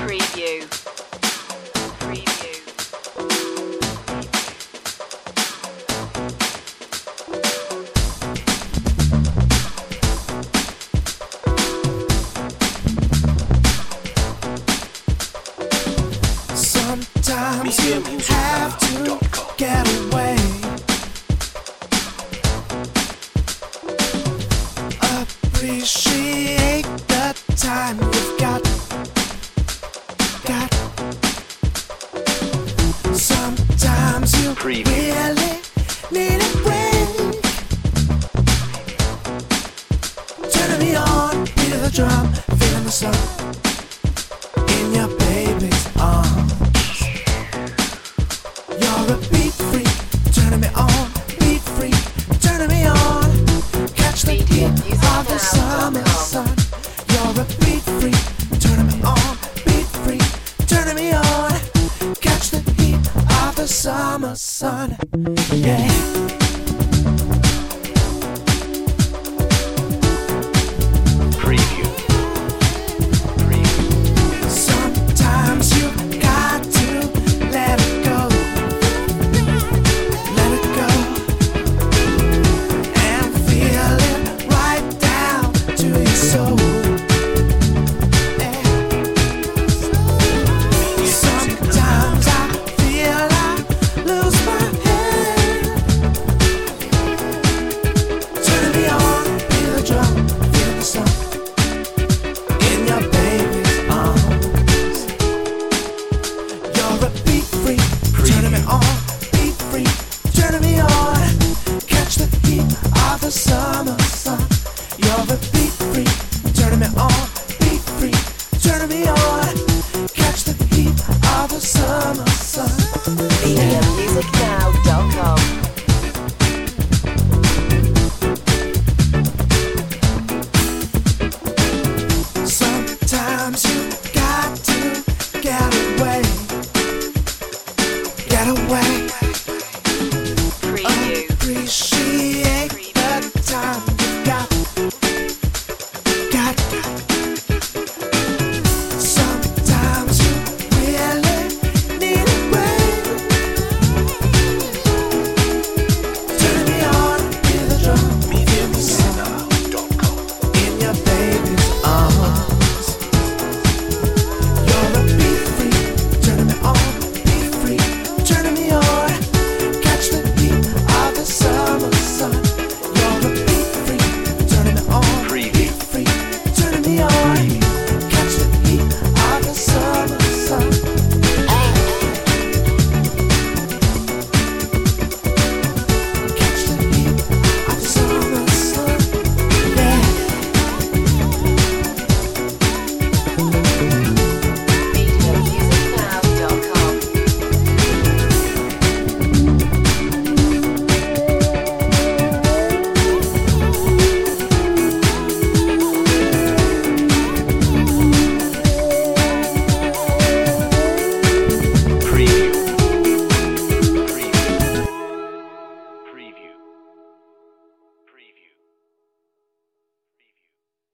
Sometimes you have to get away. Appreciate the time you've got. Sometimes you really need a break. Turning me on, beat of the drum, feeling the sun in your baby's arms. You're a beat freak, turning me on, beat freak, turning me on. Catch the heat of the summer sun. You're a beat freak, turning me on, beat freak, turning me on. Catch the heat of the summer sun, yeah. Summer sun, you're a beat freak, turning me on, beat freak, turning me on. Catch the heat of the summer sun. EDMmusicnow.com. Sometimes you